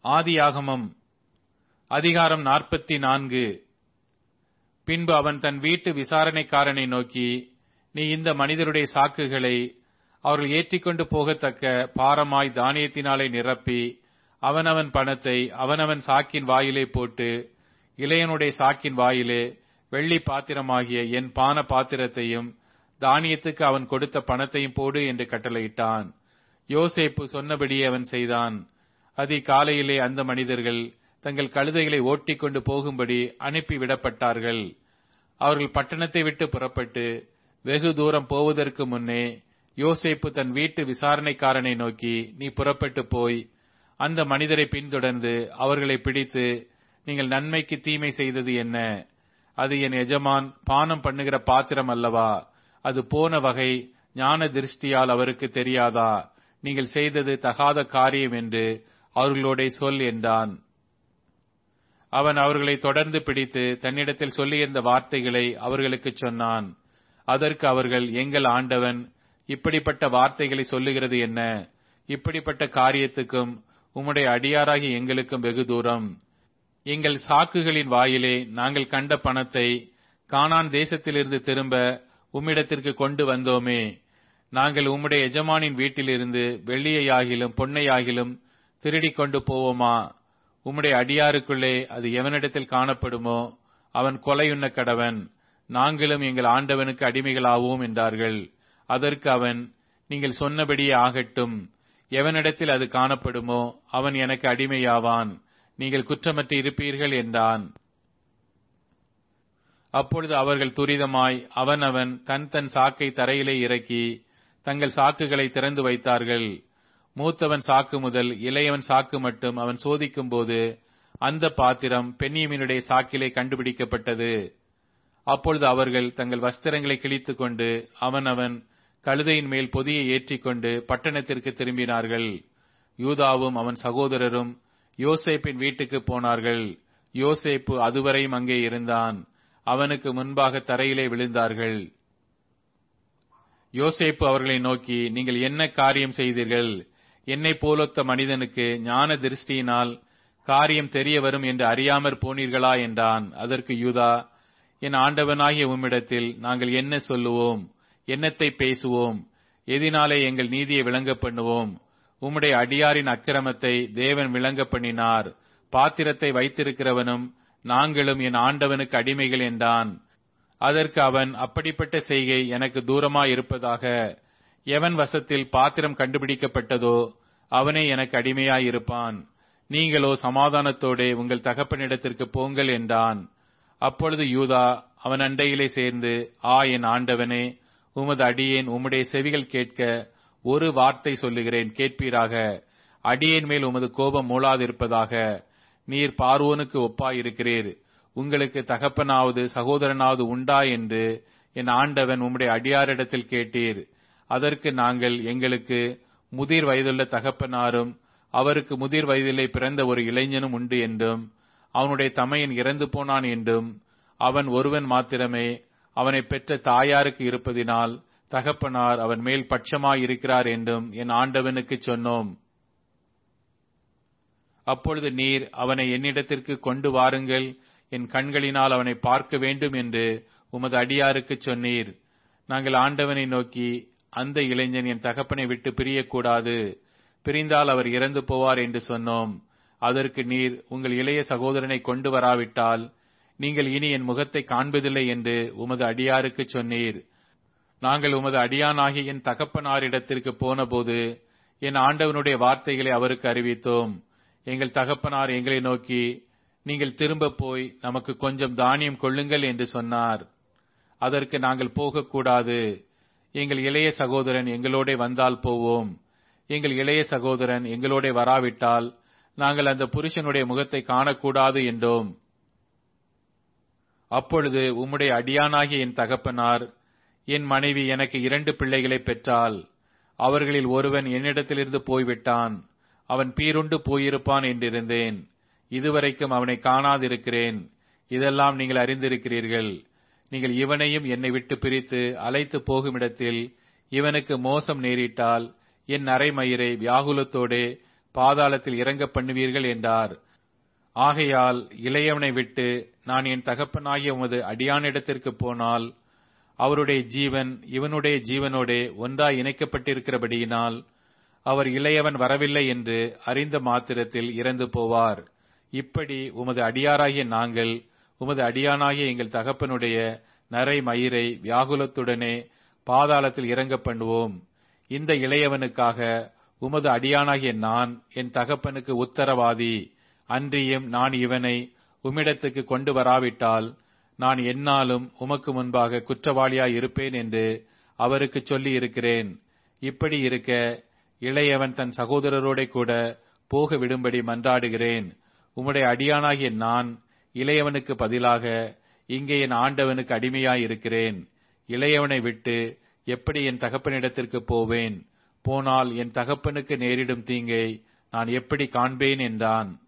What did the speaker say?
ஆதியாகமம் அதிகாரம் 44. பின்பு அவன் தன் வீட்டு விசாரணைக்காரனை நோக்கி, நீ இந்த மனிதருடைய சாக்குகளை அவர்கள் ஏற்றிக்கொண்டு போகத்தக்க பாரமாய் தானியத்தினாலே நிரப்பி அவனவன் பணத்தை அவனவன் சாக்கின் வாயிலே போட்டு, இளையனுடைய சாக்கின் வாயிலே வெள்ளி பாத்திரமாகிய என் பான பாத்திரத்தையும் தானியத்துக்கு அவன் கொடுத்த பணத்தையும் போடு என்று கட்டளையிட்டான். யோசேப்பு சொன்னபடியே அவன் செய்தான். அதிகாலையிலே அந்த மனிதர்கள் தங்கள் கழுதைகளை ஓட்டிக்கொண்டு போகும்படி அனுப்பிவிடப்பட்டார்கள். அவர்கள் பட்டணத்தை விட்டு புறப்பட்டு வெகு தூரம் போவதற்கு முன்னே யோசேப்பு தன் வீட்டு விசாரணைக்காரனை நோக்கி, நீ புறப்பட்டு போய் அந்த மனிதரை பின்தொடர்ந்து அவர்களை பிடித்து, நீங்கள் நன்மைக்கு தீமை செய்தது என்ன? அது என் எஜமான் பானம் பண்ணுகிற பாத்திரம் அல்லவா? அது போன வகை ஞான திருஷ்டியால் அவருக்கு தெரியாதா? நீங்கள் செய்தது தகாத காரியம் என்று அவர்களோட சொல் என்றான். அவன் அவர்களை தொடர்ந்து பிடித்து தன்னிடத்தில் சொல்லியிருந்த வார்த்தைகளை அவர்களுக்கு சொன்னான். அதற்கு அவர்கள், எங்கள் ஆண்டவன் இப்படிப்பட்ட வார்த்தைகளை சொல்லுகிறது என்ன? இப்படிப்பட்ட காரியத்துக்கும் உம்முடைய அடியாராகி எங்களுக்கும் வெகு தூரம். எங்கள் சாக்குகளின் வாயிலே நாங்கள் கண்ட பணத்தை கானான் தேசத்திலிருந்து திரும்ப உம்மிடத்திற்கு கொண்டு வந்தோமே. நாங்கள் உம்முடைய எஜமானின் வீட்டிலிருந்து வெள்ளியையாகிலும் பொன்னையாகிலும் திருடிக் கொண்டு போவோமா? உம்முடைய அடியாருக்குள்ளே அது எவனிடத்தில் காணப்படுமோ அவன் கொலையுண்ண கடவன். நாங்களும் எங்கள் ஆண்டவனுக்கு அடிமைகளாவோம் என்றார்கள். அதற்கு அவன், நீங்கள் சொன்னபடியே ஆகட்டும். எவனிடத்தில் அது காணப்படுமோ அவன் எனக்கு அடிமையாவான். நீங்கள் குற்றமற்று இருப்பீர்கள் என்றான். அப்பொழுது அவர்கள் துரிதமாய் அவனவன் தன் தன் சாக்கை தரையிலே இறக்கி தங்கள் சாக்குகளை திறந்து வைத்தார்கள். மூத்தவன் சாக்கு முதல் இளையவன் சாக்கு மட்டும் அவன் சோதிக்கும் போது அந்த பாத்திரம் பென்யமீனுடைய சாக்கிலே கண்டுபிடிக்கப்பட்டது. அப்பொழுது அவர்கள் தங்கள் வஸ்திரங்களை கிழித்துக் கொண்டு அவனவன் கழுதையின் மேல் பொதியை ஏற்றிக்கொண்டு பட்டணத்திற்கு திரும்பினார்கள். யூதாவும் அவன் சகோதரரும் யோசேப்பின் வீட்டுக்கு போனார்கள். யோசேப்பு அதுவரையும் அங்கே இருந்தான். அவனுக்கு முன்பாக தரையிலே விழுந்தார்கள். யோசேப்பு அவர்களை நோக்கி, நீங்கள் என்ன காரியம் செய்தீர்கள்? என்னை போலொத்த மனிதனுக்கு ஞான திருஷ்டியினால் காரியம் தெரிய வரும் என்று அறியாமற் போனீர்களா என்றான். அதற்கு யூதா, என் ஆண்டவனாகிய உம்மிடத்தில் நாங்கள் என்ன சொல்லுவோம்? என்னத்தை பேசுவோம்? எதினாலே எங்கள் நீதியை விளங்க பண்ணுவோம்? உம்முடைய அடியாரின் அக்கிரமத்தை தேவன் விளங்க பண்ணினார். பாத்திரத்தை வைத்திருக்கிறவனும் நாங்களும் என் ஆண்டவனுக்கு அடிமைகள் என்றான். அதற்கு அவன், அப்படிப்பட்ட செய்கை எனக்கு தூரமாய் இருப்பதாக. எவன் வசத்தில் பாத்திரம் கண்டுபிடிக்கப்பட்டதோ அவனே எனக்கு அடிமையாயிருப்பான். நீங்களோ சமாதானத்தோடே உங்கள் தகப்பனிடத்திற்கு போங்கள் என்றான். அப்பொழுது யூதா அவன் அண்டையிலே சேர்ந்து, என் ஆண்டவனே, உமது அடியேன் உம்முடைய செவிகள் கேட்க ஒரு வார்த்தை சொல்லுகிறேன், கேட்பீராக. அடியேன் மேல் உமது கோபம் மூளாதிருப்பதாக. நீர் பார்வோனுக்கு ஒப்பாயிருக்கிறீர். உங்களுக்கு தகப்பனாவது சகோதரனாவது உண்டா என்று என் ஆண்டவன் உம்முடைய அடியாரிடத்தில் கேட்டீர். அதற்கு நாங்கள், எங்களுக்கு முதிர் வயதுள்ள தகப்பனாரும் அவருக்கு முதிர் வயதிலே பிறந்த ஒரு இளைஞனும் உண்டு என்றும் அவனுடைய தமையன் இறந்து போனான் என்றும் அவன் ஒருவன் மாத்திரமே அவனை பெற்ற தாயாருக்கு இருப்பதினால் தகப்பனார் அவன் மேல் பட்சமாயிருக்கிறார் என்றும் என் ஆண்டவனுக்கு சொன்னோம். அப்பொழுது நீர் அவனை என்னிடத்திற்கு கொண்டு வாருங்கள், என் கண்களினால் அவனை பார்க்க வேண்டும் என்று உமது அடியாருக்கு சொன்னீர். நாங்கள் ஆண்டவனை நோக்கி, அந்த இளைஞன் என் தகப்பனை விட்டு பிரியக்கூடாது, பிரிந்தால் அவர் இறந்து போவார் என்று சொன்னோம். அதற்கு நீர், உங்கள் இளைய சகோதரனை கொண்டு வராவிட்டால் நீங்கள் இனி என் முகத்தை காண்பதில்லை என்று உமது அடியாருக்கு சொன்னீர். நாங்கள் உமது அடியானாகிய என் தகப்பனாரிடத்திற்கு போனபோது என் ஆண்டவனுடைய வார்த்தைகளை அவருக்கு அறிவித்தோம். எங்கள் தகப்பனார் எங்களை நோக்கி, நீங்கள் திரும்ப போய் நமக்கு கொஞ்சம் தானியம் கொள்ளுங்கள் என்று சொன்னார். அதற்கு நாங்கள் போகக்கூடாது, எங்கள் இளைய சகோதரன் எங்களோட வந்தால் போவோம். எங்கள் இளைய சகோதரன் எங்களோட வராவிட்டால் நாங்கள் அந்த புருஷனுடைய முகத்தை காணக்கூடாது என்றோம். அப்பொழுது உம்முடைய அடியானாகிய என் தகப்பனார், என் மனைவி எனக்கு 2 பிள்ளைகளை பெற்றாள். அவர்களில் ஒருவன் என்னிடத்திலிருந்து போய்விட்டான். அவன் பீருண்டு போயிருப்பான் என்றிருந்தேன். இதுவரைக்கும் அவனை காணாதிருக்கிறேன். இதெல்லாம் நீங்கள் அறிந்திருக்கிறீர்கள். நீங்கள் இவனையும் என்னை விட்டு பிரித்து அழைத்து போகுமிடத்தில் இவனுக்கு மோசம் நேரிட்டால் என் அரைமயிரை வியாகுலத்தோடே பாதாளத்தில் இறங்க பண்ணுவீர்கள் என்றார். ஆகையால் இளையவனை விட்டு நான் என் தகப்பனாகிய உமது அடியானிடத்திற்கு போனால் அவருடைய ஜீவன் இவனுடைய ஜீவனோடே ஒன்றாய் இணைக்கப்பட்டிருக்கிறபடியினால் அவர் இளையவன் வரவில்லை என்று அறிந்த மாத்திரத்தில் இறந்து போவார். இப்படி உமது அடியாராகிய நாங்கள் உமது அடியானாகிய எங்கள் தகப்பனுடைய நரை மயிரை வியாகுலத்துடனே பாதாளத்தில் இறங்க பண்ணுவோம். இந்த இளையவனுக்காக உமது அடியானாகிய நான் என் தகப்பனுக்கு உத்தரவாதி. அன்றியும் நான் இவனை உம்மிடத்துக்கு கொண்டு வராவிட்டால் நான் எந்நாளும் உமக்கு முன்பாக குற்றவாளியாய் இருப்பேன் என்று அவருக்கு சொல்லி இருக்கிறேன். இப்படி இருக்க இளையவன் தன் சகோதரரோட கூட போக விடும்படி மன்றாடுகிறேன். உம்முடைய அடியானாகிய நான் இளையவனுக்கு பதிலாக இங்கே என் ஆண்டவனுக்கு அடிமையாய் இருக்கிறேன். இளையவனை விட்டு எப்படி என் தகப்பனிடத்திற்கு போவேன்? போனால் என் தகப்பனுக்கு நேரிடும் தீங்கை நான் எப்படி காண்பேன் என்றான்.